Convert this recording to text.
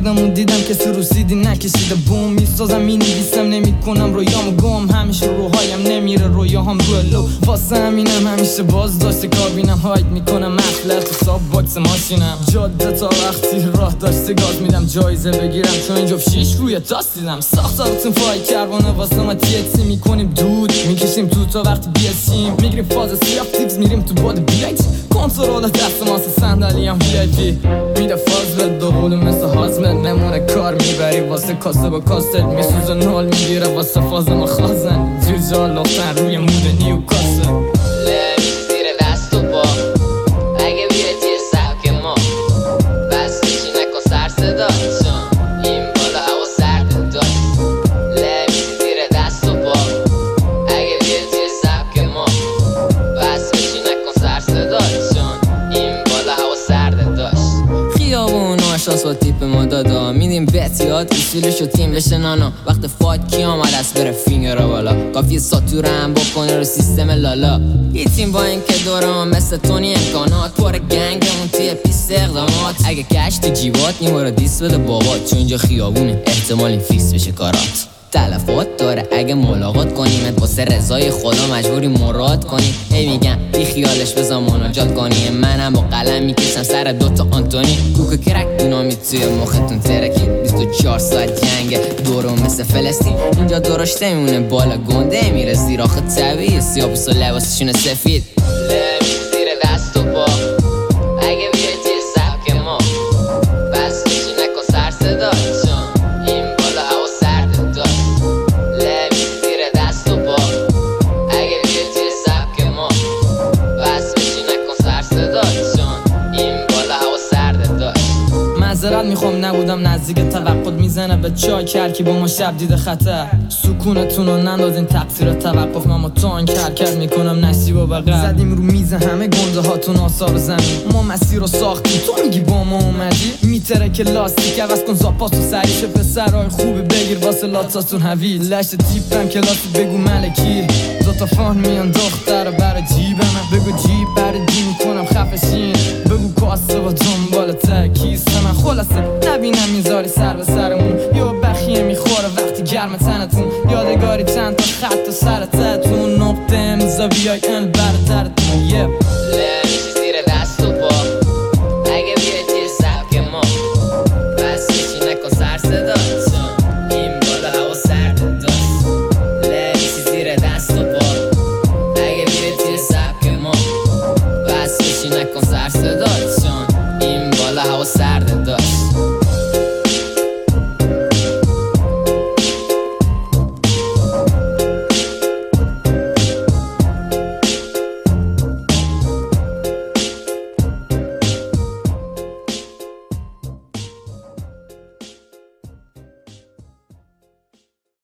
کردم و دیدم که سروسیدی نکشیده بوم میسازم مینویسم نمیکنم رویامو گم همیشه روهایم نمیره رویاهم رو لو واسه همینم همیشه باز داشته کابینم هاید میکنم مفلر تو ساب باکس ماشینم جاده تا وقتی راه داشته گاز میدم جایزه بگیرم چون اینجا 6 روی تاس دیدم ساختارتون فای کربانه واسه ما تیکسی میکنیم دود میکشیم تو تا وقتی بیسیم میگیریم فاز سیاف تیپس میریم تو باد بیایت کنترل دست ماسه صندلی هم VIP میده فاز به دوبولو مثل حازمت نمونه کار میبری واسه کاسه با کاست میسوزه نال میگیره واسه فاز ما خازن زیر جا لختن روی مود نیو کاسه لبی زیر دست و با اگه بیای توی سبک ما بس چی نکن سر صدا چون این بالا هوا سرد داد لبی زیر دست و با اگه بیای توی سبک ما بس چی نکن سر صدا چون این بالا هوا سرد داشت خیابون آشاس با تیپ ما دادا میدیم بتیات اصولش و تیم بشه نانا وقت فایت کی آمد از بره فینگر رو بالا کافیه ساتور هم بکنه رو سیستم لالا یه تیم با این که دوره ما مثل تونی امکانات پر گنگمون توی پیست اقدامات اگه کش تو جیبات نیمه رو دیس بده بابات چون اینجا خیابونه احتمال این فیس بشه کارات تلفات داره اگه ملاقات کنیمت واسه رضای خدا مجبوری مراد کنی هی میگم بی خیالش بذار مناجات کنی منم با قلم میکشم سر دوتا آنتونی کوک کرک دینامیت توی مختون ترکید 24 ساعت جنگ دورو مثل فلسطین اینجا درشته میمونه بالا گنده میره زیر آخه طبیعی سیاپوس و لباسشون سفید لبی زیر دست و با اگه بیای توی سبک ما بس چی نکن سر صدا چون این بالا هوا سرد داد لبی زیر دست و با اگه بیای توی سبک ما بس چی نکن سر صدا چون این بالا هوا سرد داد معذرت میخوام نبودم نزدیک توقع میزنه به چای کرکی با ما شب دیده خطر سکونتون رو نندازین تقصیر توقف من تان کرد میکنم نصیب و بقر زدیم رو میز همه گنده هاتون آثار زمین ما مسیر رو ساختیم تو میگی با ما اومدی میتره که لاستیک عوض کن زاپاس و سریش پسرهای خوبی بگیر واسه لاتساتون حویل لشت تیپم کلاسی بگو ملکی دوتا فان میان دختر برای جیبم بگو جیب برای جی میکنم خفشین بگو کاسه با دنبال تکیسه من خلاصه نبینم میذاری سر به سرمون یا بخیه میخوره وقتی گرم تنتون یادگاری چند تا خط و سر تتون نقطه امضا بیای ان برترتون